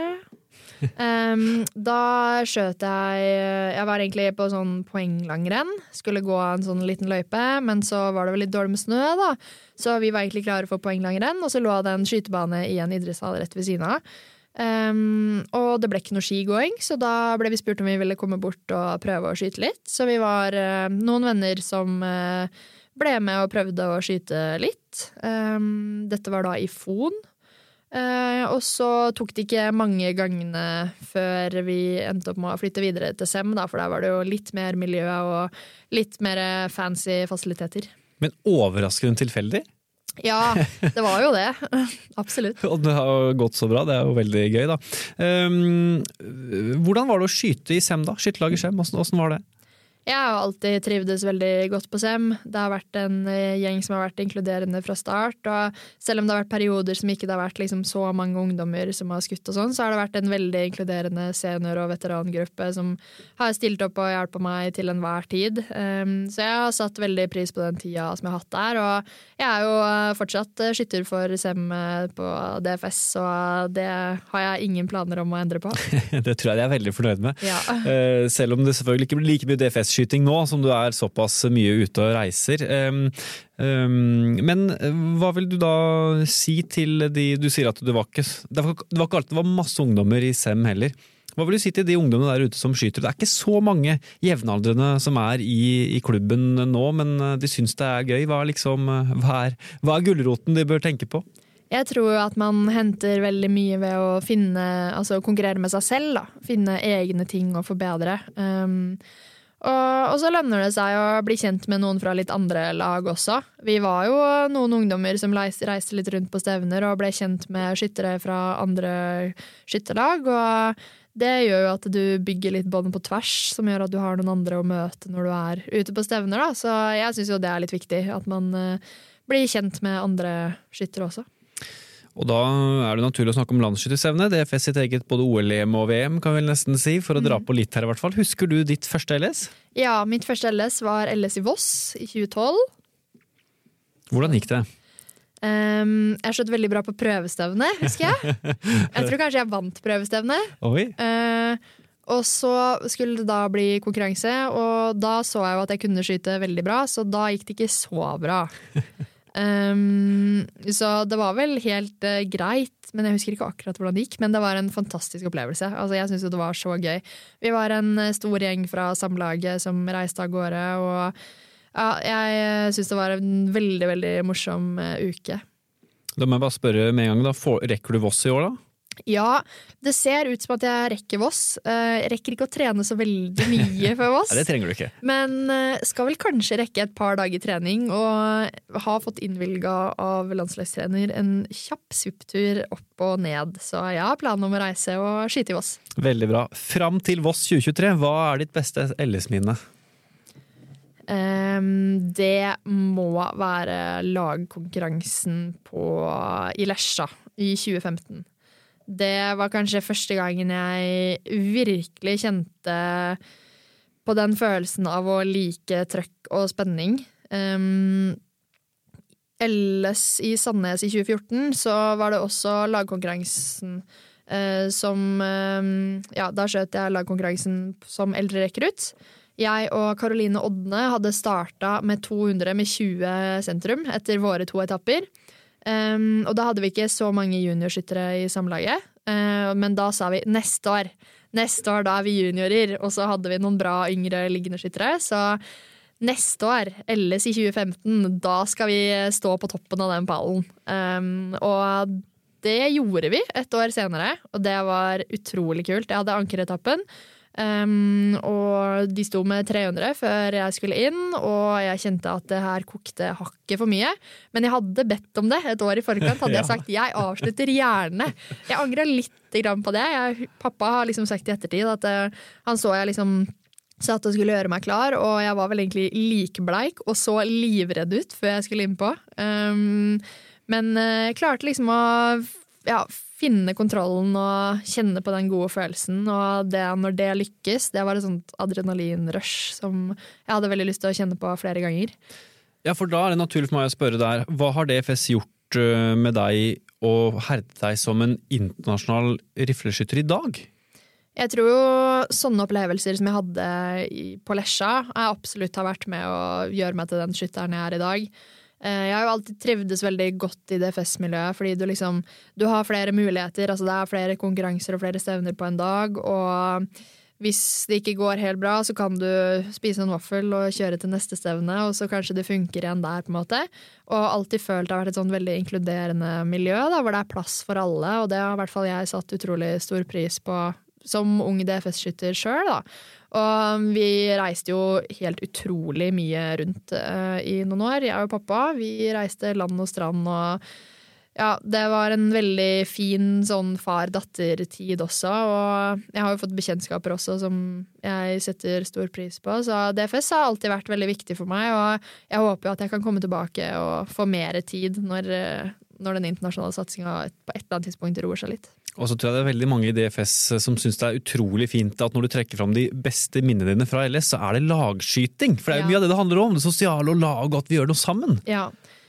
Speaker 2: Da skjøt jeg var egentlig på sånn poenglangrenn, skulle gå en sånn liten løype, men så var det vel litt dårlig med snø da, så vi var egentlig klare for poenglangrenn, og så lå det en skytebane i en idrettshall rett ved siden av. Og det ble ikke noe skigåing, så da ble vi spurt om vi ville komme bort og prøve å skyte litt. Så vi var noen venner som ble med og prøvde å skyte litt. Dette var da i Fon. Og så tok det ikke mange gangene før vi endte opp med å flytte videre til SEM, da, for der var det jo litt mer miljø og litt mer fancy fasiliteter.
Speaker 1: Men overraskende tilfeldig?
Speaker 2: Ja, det var jo det. Absolutt.
Speaker 1: Og det har gått så bra, det jo veldig gøy da. Hvordan var det å skyte i SEM da? Skyttelaget SEM, hvordan var det? Jeg har
Speaker 2: alltid trivdes veldig godt på SEM. Det har vært en gjeng som har vært inkluderende fra start, og selv om det har vært perioder som ikke det har vært liksom så mange ungdommer som har skutt og sånn, så har det vært en veldig inkluderende senior- og veterangruppe som har stilt opp og hjulpet meg til enhver tid. Så jeg har satt veldig pris på den tida som jeg har hatt der, og jeg er jo fortsatt skytter for SEM på DFS, og det har jeg ingen planer om å endre på.
Speaker 1: Det tror jeg er veldig fornøyd med.
Speaker 2: Ja.
Speaker 1: Selv om det selvfølgelig ikke blir like mye DFS-skyting nå, som du er såpass mye ute og reiser. Men hva vil du da si til de, du sier at det var ikke alltid det var masse ungdommer i SEM heller. Hva vil du si til de ungdommene der ute som skyter? Det ikke så mange jevnaldrende som i klubben nå, men de synes det gøy. Hva er gulroten de bør tenke på?
Speaker 2: Jeg tror at man henter veldig mye ved å konkurrere med seg selv, da. Finne egne ting å forbedre. Og så lønner det seg å bli kjent med noen fra litt andre lag også. Vi var jo noen ungdommer som reiste litt rundt på stevner og ble kjent med skyttere fra andre skytterlag, og det gjør jo at du bygger litt bånd på tvers, som gjør at du har noen andre å møte når du er ute på stevner, da. Så jeg synes jo det litt viktig, at man blir kjent med andre skyttere også.
Speaker 1: Og da det naturlig å snakke om landsskytterstevne. DFS sitt eget både OL, EM og VM, kan vi nesten si, for å dra på litt her i hvert fall. Husker du ditt første LS?
Speaker 2: Ja, mitt første LS var LS i Voss i 2012.
Speaker 1: Hvordan gikk det?
Speaker 2: Jeg skjøt veldig bra på prøvestevne, husker jeg. Jeg tror kanskje jeg vant prøvestevne.
Speaker 1: Oi.
Speaker 2: Og så skulle det da bli konkurranse, og da så jeg jo at jeg kunne skyte veldig bra, så da gikk det ikke så bra. Så det var vel helt greit, men jeg husker ikke akkurat hvordan det gikk, men det var en fantastisk opplevelse. Altså, jeg synes jo det var så gøy. Vi var en stor gjeng fra samlaget som reiste av gårde, og ja, jeg synes det var en veldig, veldig morsom uke. Da
Speaker 1: må jeg bare spørre med en gang da, rekker du Voss i år da?
Speaker 2: Ja, det ser ut som at jeg rekker Voss. Jeg rekker ikke å trene så veldig mye for Voss.
Speaker 1: Ja, det trenger du ikke.
Speaker 2: Men skal vel kanskje rekke et par dager trening, og har fått innvilget av landslagstrener en kjapp supptur opp og ned. Så jeg har planen om å reise og skyte i Voss. Veldig bra.
Speaker 1: Fram til Voss 2023, hva ditt beste LS-minne?
Speaker 2: Det må være lagkonkurransen i Lesja i 2015. Det var kanskje første gangen jeg virkelig kjente på den følelsen av å like trøkk og spenning. LS i Sandnes i 2014, så var det også lagkonkurransen da skjøt jeg lagkonkurransen som eldre rekrutt. Jeg og Karoline Odne hadde startet med 200 med 20 sentrum etter våre 2 etapper. Og da hadde vi ikke så mange juniorskyttere i samlaget, men da sa vi neste år da vi juniorer, og så hadde vi noen bra yngre liggende skyttere, så neste år, LS i 2015, da skal vi stå på toppen av den pallen. Og det gjorde vi et år senere, og det var utrolig kult. Jeg hadde ankeretappen, og de sto med 300 før jeg skulle inn, og jeg kjente at det her kokte hakket for mye. Men jeg hadde bedt om det et år i forkant, hadde jeg sagt jeg avslutter gjerne. Jeg angret litt på det. Pappa har liksom sagt i ettertid at han så jeg liksom satt og skulle gjøre meg klar, og jeg var vel egentlig likbleik og så livredd ut før jeg skulle innpå. Men jeg klarte liksom å finne kontrollen og kjenne på den gode følelsen, og når det lykkes, det var et sånt adrenalinrush som jeg hadde veldig lyst til å kjenne på flere ganger.
Speaker 1: Ja, for da er det naturlig for meg å spørre der, hva har DFS gjort med deg og herdet deg som en internasjonal rifleskytter i dag?
Speaker 2: Jeg tror jo sånne opplevelser som jeg hadde på Lesja, jeg absolutt har vært med å gjøre meg til den skytteren jeg er i dag. Jeg har jo alltid trivdes veldig godt i DFS-miljøet, fordi du har flere muligheter, altså det er flere konkurranser og flere stevner på en dag, og hvis det ikke går helt bra, så kan du spise en vaffel og kjøre til neste stevne, og så kanskje det funker igjen der på en måte. Og alltid følt det har vært et sånn veldig inkluderende miljø, da, hvor det er plass for alle, og det har i hvert fall jeg satt utrolig stor pris på som ung DFS-skytter selv da. Og vi reiste jo helt utrolig mye rundt i noen år. Jeg og pappa, vi reiste land og strand, og ja, det var en veldig fin sånn far-datter-tid også, og jeg har jo fått bekjentskaper også som jeg setter stor pris på, så DFS har alltid vært veldig viktig for meg, og jeg håper jo at jeg kan komme tilbake og få mer tid når den internasjonale satsingen på et eller annet tidspunkt roer seg litt.
Speaker 1: Og så tror jeg det er veldig mange i DFS som synes det er utrolig fint at når du trekker fram de beste minnene dine fra LS, så er det lagskyting. For det er jo mye av det handler om, det sosiale og lag, og at vi gjør noe sammen. Ja.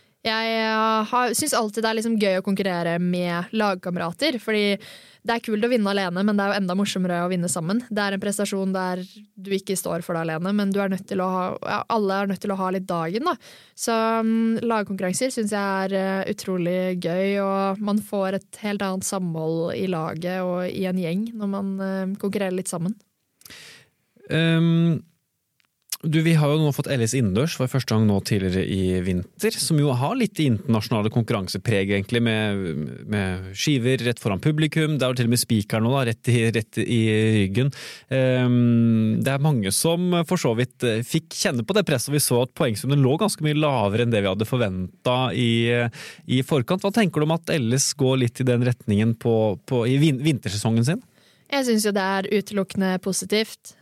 Speaker 2: Jeg synes alltid det er liksom gøy å konkurrere med lagkamerater, fordi det er kult å vinne alene, men det er jo enda morsommere å vinne sammen. Det er en prestasjon der du ikke står for det alene, men du er nødt til å alle er nødt til å ha litt dagen da. Så lagkonkurranser synes jeg er utrolig gøy, og man får et helt annet samhold i laget og i en gjeng når man konkurrerer litt sammen.
Speaker 1: Vi har jo nå fått LS innendørs for første gang nå tidligere i vinter, som jo har litt internasjonale konkurransepreg egentlig, med skiver rett foran publikum. Det er jo til og med speaker nå da, rett i ryggen. Det er mange som for så vidt fikk kjenne på det presset, og vi så at poengsummen lå ganske mye lavere enn det vi hadde forventet i forkant. Hva tenker du om at LS går litt i den retningen i vintersesongen sin?
Speaker 2: Jeg synes jo det er utelukkende positivt.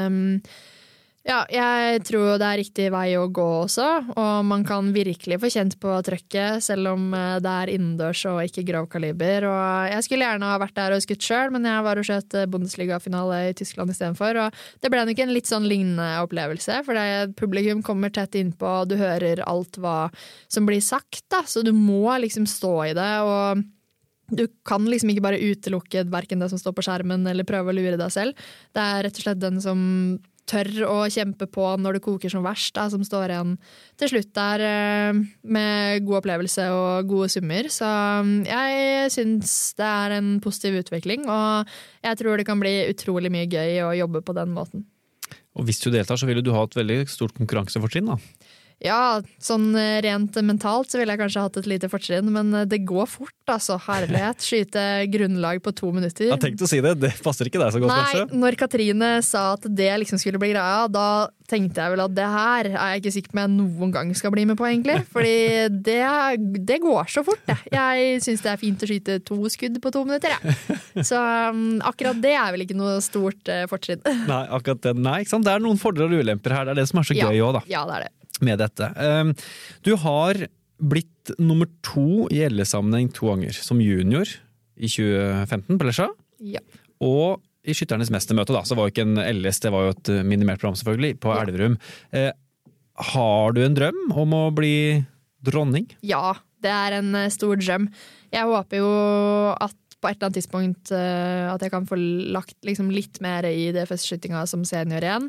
Speaker 2: Ja, jeg tror det er riktig vei å gå også, og man kan virkelig få kjent på trøkket, selv om det er innendørs og ikke grov kaliber. Og jeg skulle gjerne ha vært der og skutt selv, men jeg var og skjøt Bundesliga-finale i Tyskland i stedet for, og det ble nok en litt sånn lignende opplevelse, for publikum kommer tett innpå, og du hører alt hva som blir sagt, da, så du må liksom stå i det, og du kan liksom ikke bare utelukke hverken det som står på skjermen eller prøve å lure deg selv. Det er rett og slett den som tør å kjempe på når det koker som verst, da, som står igjen til slutt der med god opplevelse og gode summer. Så jeg synes det er en positiv utvikling, og jeg tror det kan bli utrolig mye gøy å jobbe på den måten.
Speaker 1: Og hvis du deltar, så vil du ha et veldig stort konkurransefortrinn da?
Speaker 2: Ja, sånn rent mentalt så ville jeg kanskje hatt et lite fortrinn, men det går fort, altså. Herlighet. Skyte grunnlag på 2 minutter.
Speaker 1: Jeg tenkte å si det, det passer ikke deg så godt, kanskje?
Speaker 2: Nei, når Katrine sa at det liksom skulle bli greia, da tenkte jeg vel at det her er jeg ikke sikker på om jeg noen gang skal bli med på, egentlig. Fordi det går så fort, det. Jeg synes det er fint å skyte 2 skudd på 2 minutter, ja. Så akkurat det er vel ikke noe stort fortrinn. Nei,
Speaker 1: akkurat det. Nei, ikke sant? Det er noen fordeler og ulemper her, det er det som er så gøy også, da.
Speaker 2: Ja, det er det.
Speaker 1: Med dette. Du har blitt nummer 2 i LS-sammenheng 2 ganger, som junior i 2015 på Lesja.
Speaker 2: Ja.
Speaker 1: Og i Skytternes mestermøte da, så var jo ikke en LS, det var jo et minimert program selvfølgelig, på Elverum. Har du en drøm om å bli dronning?
Speaker 2: Ja, det en stor drøm. Jeg håper jo at på et eller annet tidspunkt at jeg kan få lagt liksom litt mer i DFS-skyttinga som senior igjen.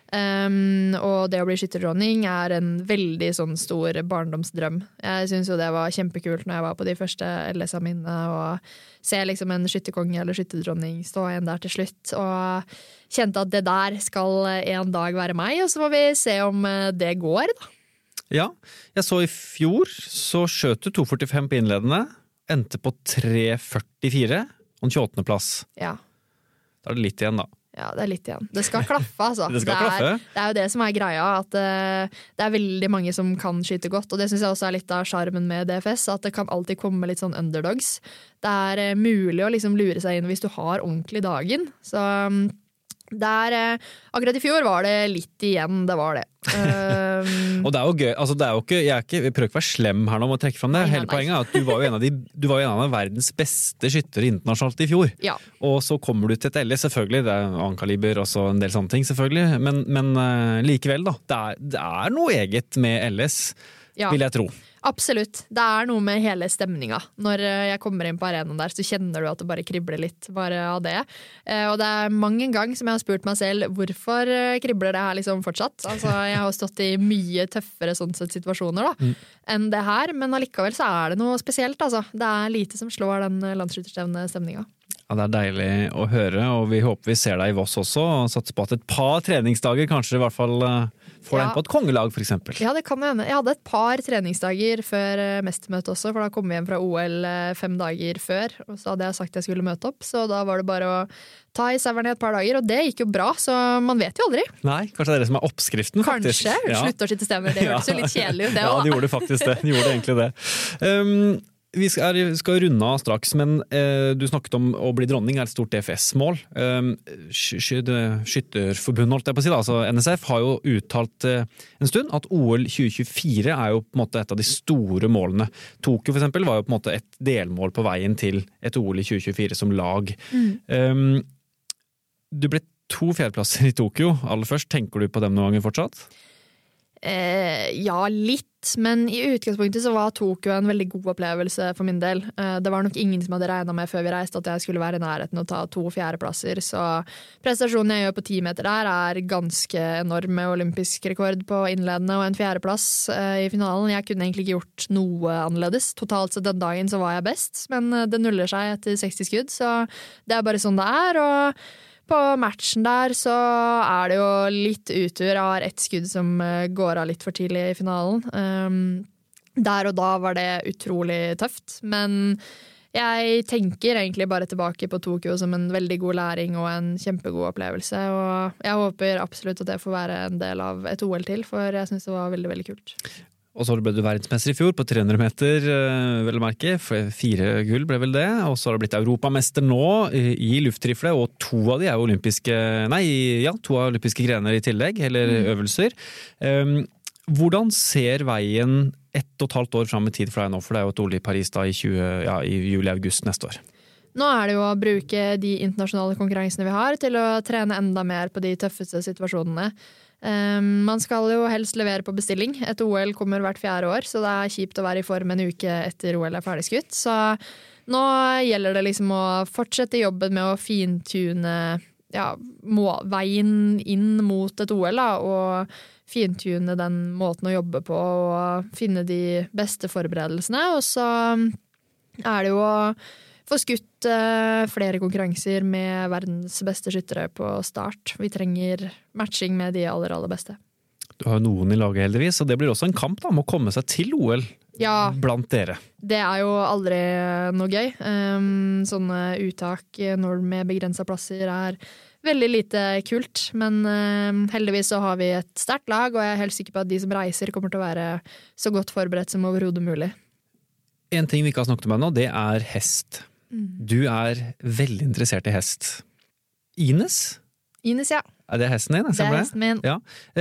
Speaker 2: Og det å bli skytterdronning en veldig sånn stor barndomsdrøm. Jeg synes jo det var kjempekult når jeg var på de første LSA mine og se liksom en skytterkonge eller skytterdronning stå igjen der til slutt og kjente at det der skal en dag være meg, og så får vi se om det går da.
Speaker 1: Ja, jeg så i fjor så skjøt du 2,45 på innledende, endte på 3,44 og en 28. plass.
Speaker 2: Ja.
Speaker 1: Da det litt igjen da.
Speaker 2: Ja, det litt igjen. Det skal klaffe, altså.
Speaker 1: Det skal klaffe.
Speaker 2: Det jo det som greia, at det veldig mange som kan skyte godt, og det synes jeg også litt av charmen med DFS, at det kan alltid komme litt sånn underdogs. Det mulig å liksom lure seg inn hvis du har ordentlig dagen. Så akkurat i fjor var det litt igjen, det var det.
Speaker 1: Og det jo gøy, altså det jo ikke, jeg prøver ikke å være slem her nå med å trekke frem det. Hele poenget at du var jo en av verdens beste skyttere internasjonalt i fjor.
Speaker 2: Ja.
Speaker 1: Og så kommer du til et LS, selvfølgelig, det annen kaliber og så en del sånne ting, selvfølgelig. Men likevel da, det noe eget med LS, vil jeg tro.
Speaker 2: Absolutt. Det noe med hele stemninga. Når jeg kommer inn på arenaen der, så kjenner du at det bare kribler litt bare av det. Og det mange ganger som jeg har spurt meg selv, hvorfor kribler det her liksom fortsatt? Altså, jeg har stått i mye tøffere sånn sett situasjoner da, enn det her, men allikevel så det noe spesielt, altså. Det lite som slår den landsskytterstevne-stemninga.
Speaker 1: Ja, det deilig å høre, og vi håper vi ser deg i Voss også, og satser på at et par treningsdager kanskje i hvert fall får deg inn på et kongelag, for eksempel. Ja,
Speaker 2: det kan hende. Jeg hadde et par treningsdager før mestermøtet også, for da kom vi hjem fra OL 5 dager før, og så hadde jeg sagt jeg skulle møte opp, så da var det bare å ta i severen i et par dager, og det gikk jo bra, så man vet jo aldri.
Speaker 1: Nei, kanskje det som oppskriften, faktisk.
Speaker 2: Kanskje, slutt å skytte stevner, det hørtes jo litt kjedelig ut det også.
Speaker 1: Ja, det gjorde faktisk det. Det gjorde egentlig det. Vi skal runde av straks, men du snakket om å bli dronning et stort DFS-mål. Skytterforbundet, holdt jeg på å si, altså NSF, har jo uttalt en stund at OL 2024 jo på en måte et av de store målene. Tokyo for eksempel var jo på en måte et delmål på veien til et OL i 2024 som lag. Du ble 2 fjerdeplasser i Tokyo. Aller først, tenker du på dem noen ganger fortsatt?
Speaker 2: Ja, litt, men i utgangspunktet så var Tokyo en veldig god opplevelse for min del. Det var nok ingen som hadde regnet med før vi reiste at jeg skulle være i nærheten å ta 2 fjerdeplasser, så prestasjonen jeg gjør på 10 meter der ganske enorm med olympisk rekord på innledende og en fjerdeplass i finalen. Jeg kunne egentlig ikke gjort noe annerledes. Totalt sett den dagen så var jeg best, men det nuller seg etter 60 skudd, så det bare sånn det og på matchen der så det jo litt uttur. Jeg har ett skudd som går av litt for tidlig i finalen. Der og da var det utrolig tøft, men jeg tenker egentlig bare tilbake på Tokyo som en veldig god læring og en kjempegod opplevelse, og jeg håper absolutt at det får være en del av et OL til, for jeg synes det var veldig, veldig kult.
Speaker 1: Og så ble du verdensmester i fjor på 300 meter, vel å merke. 4 gull ble vel det. Og så har du blitt europamester nå i luftrifle, og 2 av de jo olympiske, 2 olympiske grener i tillegg, eller øvelser. Hvordan ser veien 1,5 år frem i tid for deg nå? For det jo et OL i Paris da i juli-august neste år.
Speaker 2: Nå det jo å bruke de internasjonale konkurransene vi har til å trene enda mer på de tøffeste situasjonene. Man skal jo helst levere på bestilling. Et OL kommer hvert 4. år, så det kjipt å være i form en uke etter OL ferdigskutt. Så nå gjelder det liksom å fortsette jobben med å fintune veien inn mot et OL, da, og fintune den måten å jobbe på og finne de beste forberedelsene. Og så det jo å få skutt flere konkurranser med verdens beste skyttere på start. Vi trenger matching med de aller, aller beste.
Speaker 1: Du har jo noen i laget heldigvis, og det blir også en kamp da, om å komme seg til OL blant dere.
Speaker 2: Det jo aldri noe gøy. Sånne uttak med begrenset plasser veldig lite kult, men heldigvis så har vi et sterkt lag, og jeg helt sikker på at de som reiser kommer til å være så godt forberedt som overhodet mulig.
Speaker 1: En ting vi ikke har snakket om ennå, det hest. Du veldig interessert i hest. Ines?
Speaker 2: Ines, ja.
Speaker 1: Det hesten din?
Speaker 2: Det hesten min.
Speaker 1: Ja.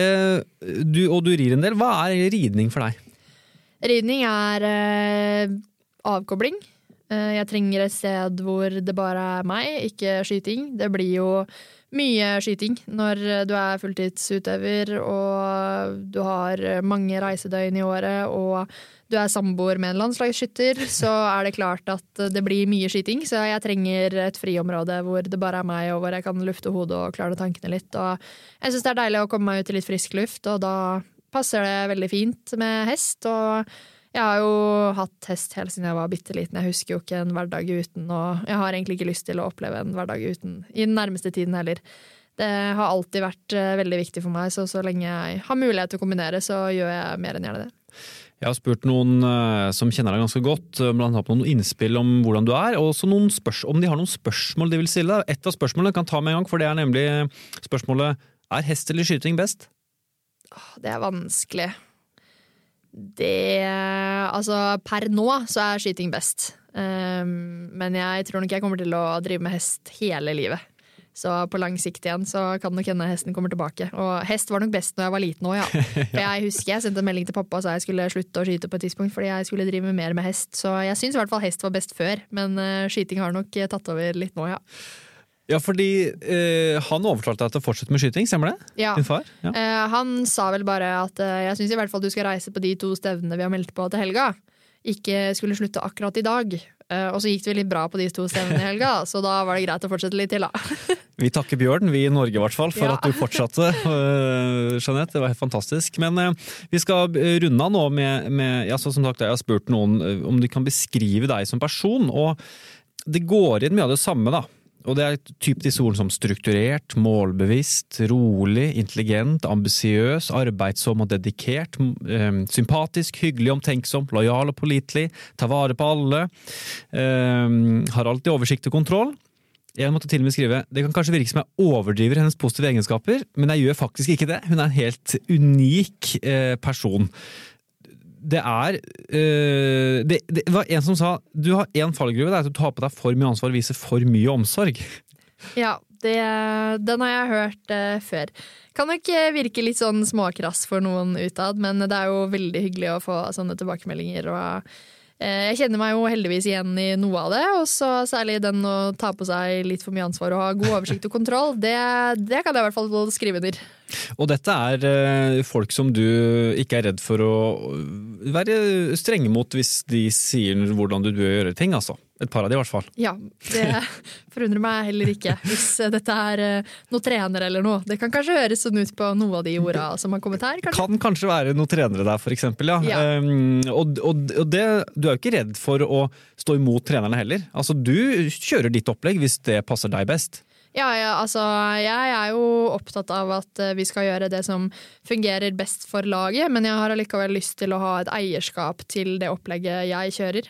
Speaker 1: Og du rir en del. Hva ridning for deg?
Speaker 2: Ridning avkobling. Jeg trenger et sted hvor det bare meg, ikke skyting. Det blir jo mye skyting når du fulltidsutøver, og du har mange reisedøgn i året, og du samboer med en landslagsskytter, så det klart at det blir mye skyting. Så jeg trenger et friområde hvor det bare meg, og hvor jeg kan lufte hodet og klare tankene litt. Og jeg synes det deilig å komme meg ut i litt frisk luft, og da passer det veldig fint med hest. Og jeg har jo hatt hest helt siden jeg var bitteliten. Jeg husker jo ikke en hverdag uten, og jeg har egentlig ikke lyst til å oppleve en hverdag uten i den nærmeste tiden heller. Det har alltid vært veldig viktig for meg, så lenge jeg har mulighet til å kombinere, så gjør jeg mer enn gjerne det.
Speaker 1: Jeg har spurt noen som kjenner deg ganske godt, blant annet noen innspill om hvordan du og også om de har noen spørsmål de vil stille deg. Et av spørsmålene kan ta med en gang, for det nemlig spørsmålet, hest eller skyting best?
Speaker 2: Det vanskelig. Altså per nå så skyting best. Men jeg tror nok jeg kommer til å drive med hest hele livet. Så på lang sikt igjen så kan nok hende hesten kommer tilbake. Og hest var nok best når jeg var liten også, ja. For jeg husker jeg sendte en melding til pappa og sa jeg skulle slutte å skyte på et tidspunkt fordi jeg skulle drive mer med hest. Så jeg synes i hvert fall hest var best før, men skyting har nok tatt over litt nå, ja.
Speaker 1: Ja, fordi han overtalte deg til å fortsette med skyting, stemmer det?
Speaker 2: Ja.
Speaker 1: Din far? Ja.
Speaker 2: Han sa vel bare at jeg synes i hvert fall du skal reise på de 2 stevnene vi har meldt på til helga. Ikke skulle slutte akkurat i dag. Og så gikk det litt bra på de 2 stevnene i helga, så da var det greit å fortsette litt til, da.
Speaker 1: Vi takker Bjørn, vi i Norge i hvert fall, for at du fortsatte, Jeanette. Det var helt fantastisk. Men vi skal runde av nå med som sagt, jeg har spurt noen om de kan beskrive deg som person, og det går inn mye av det samme, da. Og det typ disse ordene som strukturert, målbevisst, rolig, intelligent, ambisiøs, arbeidsom og dedikert, sympatisk, hyggelig, omtenksom, lojal og pålitelig, ta vare på alle, har alltid oversikt og kontroll. Jeg måtte til og med skrive, det kan kanskje virke som jeg overdriver hennes positive egenskaper, men jeg gjør faktisk ikke det. Hun en helt unik person. Det var en som sa, du har en fallgruve, det at du tar på deg for mye ansvar og viser for mye omsorg.
Speaker 2: Ja, den har jeg hørt før. Kan nok virke litt sånn småkrass for noen utad, men det jo veldig hyggelig å få sånne tilbakemeldinger, og jeg kjenner meg jo heldigvis igjen i noe av det, og så særlig den å ta på seg litt for mye ansvar og ha god oversikt og kontroll, det kan jeg i hvert fall skrive under.
Speaker 1: Og dette folk som du ikke redd for å være strenge mot hvis de sier hvordan du bør gjøre ting, altså. Et par av de i hvert fall. Ja,
Speaker 2: det forundrer meg heller ikke hvis dette noe trener eller noe. Det kan kanskje høres sånn ut på noe av de ordene som har kommet her. Kanskje?
Speaker 1: Kan kanskje være noe trenere der, for eksempel, ja. Og det, du jo ikke redd for å stå imot trenerne heller. Altså, du kjører ditt opplegg hvis det passer deg best.
Speaker 2: Ja, altså, jeg jo opptatt av at vi skal gjøre det som fungerer best for laget, men jeg har allikevel lyst til å ha et eierskap til det opplegget jeg kjører.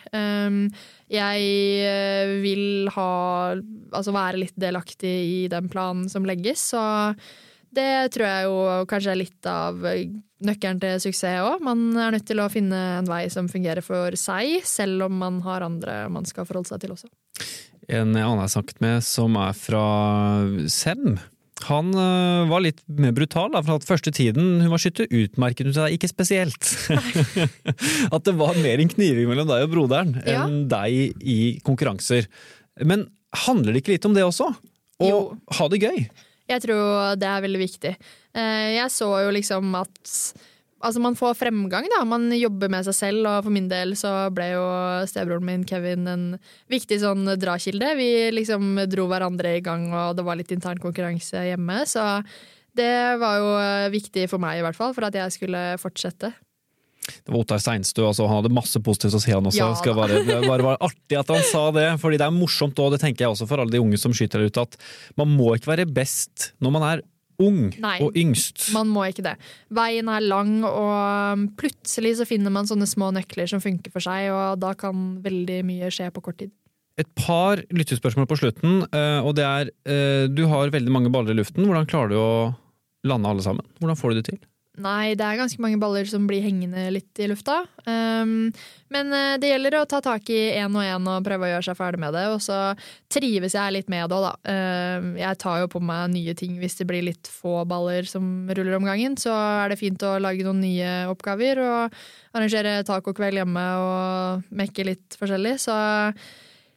Speaker 2: Jeg vil være litt delaktig i den planen som legges, så det tror jeg jo kanskje litt av nøkkelen til suksess også. Man nødt til å finne en vei som fungerer for seg, selv om man har andre man skal forholde seg til også.
Speaker 1: En annen jeg har snakket med som fra Sem, han var litt mer brutal, for at første tiden hun var skytter utmerket hun seg ikke spesielt. At det var mer en kniving mellom deg og broderen enn deg i konkurranser. Men handler det ikke litt om det også? Å ha det gøy?
Speaker 2: Jeg tror det veldig viktig. Jeg så jo liksom at man får fremgang, da. Man jobber med seg selv, og for min del så ble jo stebroren min Kevin en viktig sånn drakilde. Vi liksom dro hverandre i gang, og det var litt intern konkurranse hjemme, så det var jo viktig for meg i hvert fall, for at jeg skulle fortsette.
Speaker 1: Det var Ottar Steinstø, altså, han hadde masse positivt å si han også. Ja, det var artig at han sa det, fordi det morsomt, og det tenker jeg også for alle de unge som skyter der ute, at man må ikke være best når man ung og yngst.
Speaker 2: Man må ikke det. Veien lang, og plutselig så finner man sånne små nøkler som funker for seg, og da kan veldig mye skje på kort tid.
Speaker 1: Et par lyttespørsmål på slutten, og det du har veldig mange baller i luften. Hvordan klarer du å lande alle sammen? Hvordan får du det til?
Speaker 2: Nei, det ganske mange baller som blir hengende litt i lufta. Men det gjelder å ta tak i en og prøve å gjøre seg ferdig med det, og så trives jeg litt med det også, da. Jeg tar jo på meg nye ting hvis det blir litt få baller som ruller om gangen, så det fint å lage noen nye oppgaver og arrangere tacokveld hjemme og mekke litt forskjellig, så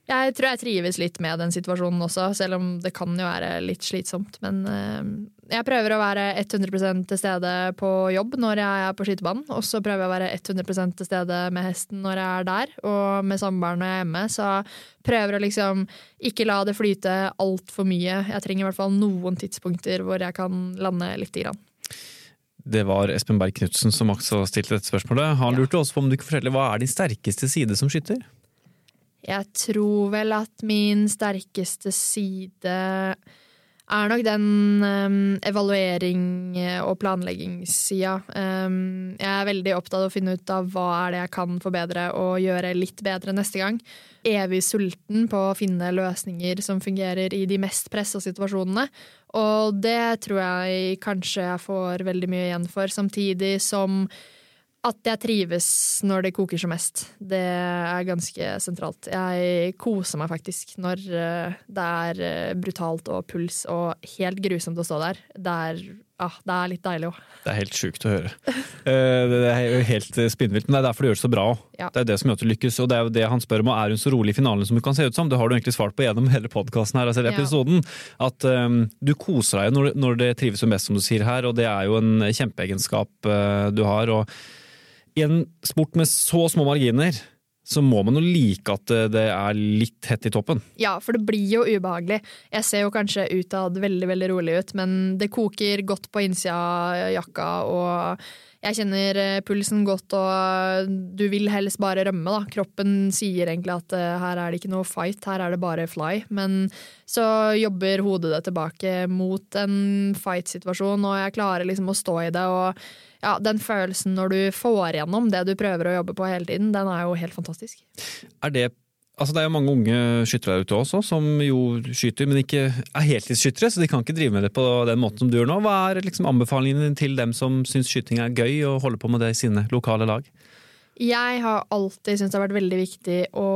Speaker 2: Jeg tror jeg trives litt med den situasjonen også, selv om det kan jo være litt slitsomt. Men jeg prøver å være 100% til stede på jobb når jeg er på skytebanen, og så prøver jeg å være 100% til stede med hesten når jeg er der, og med samboeren når jeg er hjemme, så prøver å liksom ikke la det flyte alt for mye. Jeg trenger i hvert fall noen tidspunkter hvor jeg kan lande litt grann.
Speaker 1: Det var Espen Berg Knudsen som også stilte dette spørsmålet. Han lurte også på om du kan fortelle hva din sterkeste side som skytter?
Speaker 2: Jeg tror vel at min sterkeste side er nok den evaluering- og planleggingssida. Jeg er veldig opptatt av å finne ut av hva er det jeg kan forbedre og gjøre litt bedre neste gang. Evig sulten på å finne løsninger som fungerer i de mest presset situasjonene. Og det tror jeg kanskje jeg får veldig mye igjen for, samtidig som at jeg trives når det koker som mest. Det er ganske sentralt. Jeg koser meg faktisk når det er brutalt og puls og helt grusomt å stå der. Det er litt deilig også. Det
Speaker 1: er helt sjukt å høre. Det er jo helt spinnvilt, men det er derfor du gjør det så bra. Ja. Det er det som gjør at du lykkes, og det er jo det han spør om, er hun så rolig i finalen som du kan se ut som? Det har du egentlig svart på gjennom hele podcasten her, altså hele episoden. At du koser deg når det trives som best, som du sier her, og det er jo en kjempeegenskap du har, og i en sport med så små marginer, så må man jo like at det er litt hett i toppen.
Speaker 2: Ja, for det blir jo ubehagelig. Jeg ser jo kanskje utad veldig, veldig rolig ut, men det koker godt på innsida av jakka, og jeg kjenner pulsen godt, og du vil helst bare rømme da. Kroppen sier egentlig at her er det ikke noe fight, her er det bare fly. Men så jobber hodet det tilbake mot en fight-situasjon, og jeg klarer liksom å stå i det, og ja, den følelsen når du får gjennom det du prøver å jobbe på hele tiden, den er jo helt fantastisk.
Speaker 1: Det er jo mange unge skyttere der ute også, som jo skyter, men ikke er heltidsskyttere, så de kan ikke drive med det på den måten som du gjør nå. Hva er liksom anbefalingen til dem som syns skyting er gøy og holder på med det i sine lokale lag? Jeg
Speaker 2: har alltid syntes det har vært veldig viktig å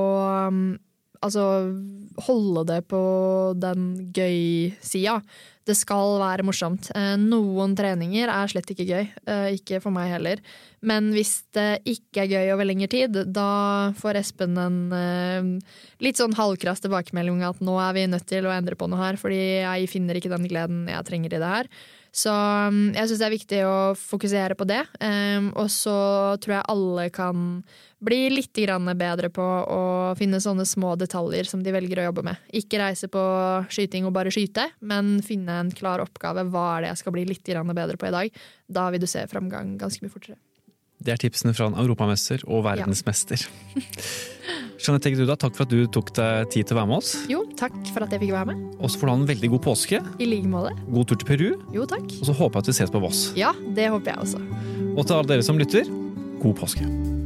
Speaker 2: holde det på den gøy-sida. Det skal være morsomt. Noen treninger er slett ikke gøy, ikke for meg heller. Men hvis det ikke er gøy over lengre tid, da får Espen en litt sånn halvkrass tilbakemelding at nå er vi nødt til å endre på noe her, fordi jeg finner ikke den gleden jeg trenger i det her. Så jeg synes det er viktig å fokusere på det, og så tror jeg alle kan bli litt bedre på å finne sånne små detaljer som de velger å jobbe med. Ikke reise på skyting og bare skyte, men finne en klar oppgave. Hva er det jeg skal bli litt bedre på i dag? Da vil du se fremgang ganske mye fortere.
Speaker 1: Det er tipsene fra en europamester og verdensmester. Ja. Jeanette Eggeduda, takk for at du tok deg tid til å være med oss.
Speaker 2: Jo, takk for at jeg fikk være med.
Speaker 1: Og så får du ha en veldig god påske.
Speaker 2: I like måte.
Speaker 1: God tur til Peru.
Speaker 2: Jo, takk.
Speaker 1: Og så håper jeg at vi ses på Voss.
Speaker 2: Ja, det håper jeg også.
Speaker 1: Og til alle dere som lytter, god påske.